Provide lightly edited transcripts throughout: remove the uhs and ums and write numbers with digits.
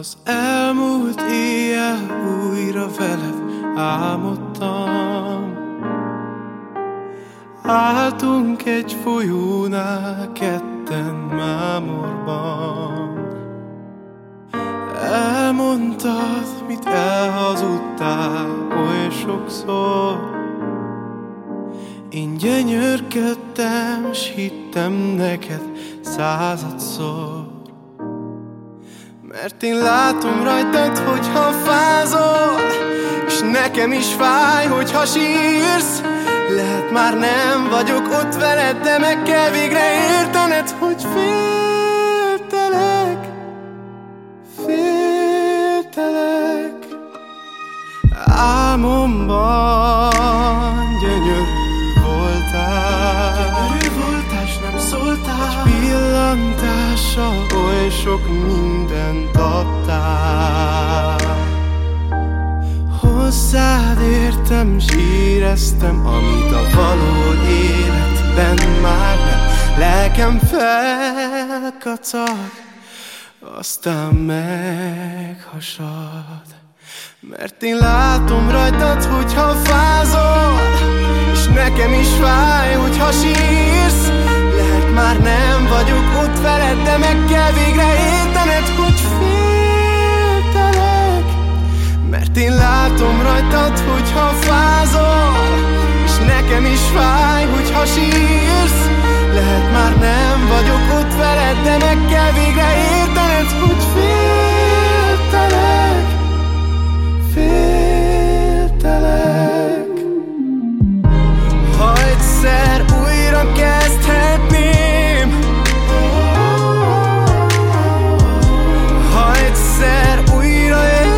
Az elmúlt éjjel újra veled álmodtam. Álltunk egy folyónál ketten mámorban. Elmondtad, mit elhazudtál oly sokszor. Én gyönyörködtem, s hittem neked századszor. Mert én látom rajtad, hogyha fázol, és nekem is fáj, hogyha sírsz. Lehet már nem vagyok ott veled, de meg kell végre értened, hogy féltelek, féltelek. Álmomban gyönyörű voltál, s nem szóltál. Egy pillantással oly sok mindent adtál. Hozzád értem, s éreztem, amit a való életben már nem. Lelkem felkacag, aztán meghasad. Mert én látom rajtad, hogyha fázol, és nekem is fáj, hogyha sírsz. Lehet már nem vagyok ott veled, de meg kell végre értened, hogy féltelek. Mert én látom rajtad, hogyha fázol, és nekem is fáj, hogyha sírsz. Lehet már nem vagyok ott veled, de meg kell végre értened, hogy féltelek, féltelek. Ha egyszer újra kezdhetném, ha egyszer újra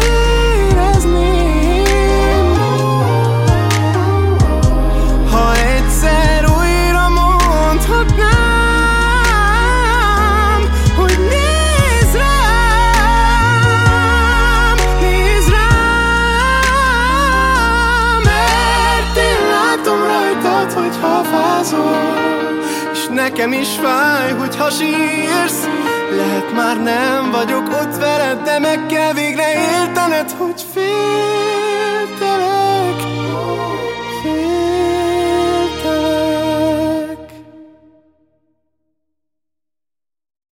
érezném, ha egyszer újra mondhatnám, hogy nézz rám, nézz rám. Mert én látom rajtad, hogyha fázol, és nekem is fáj, hogyha sírsz. Lehet már nem vagyok ott veled, de meg kell végre értened, hogy félsz.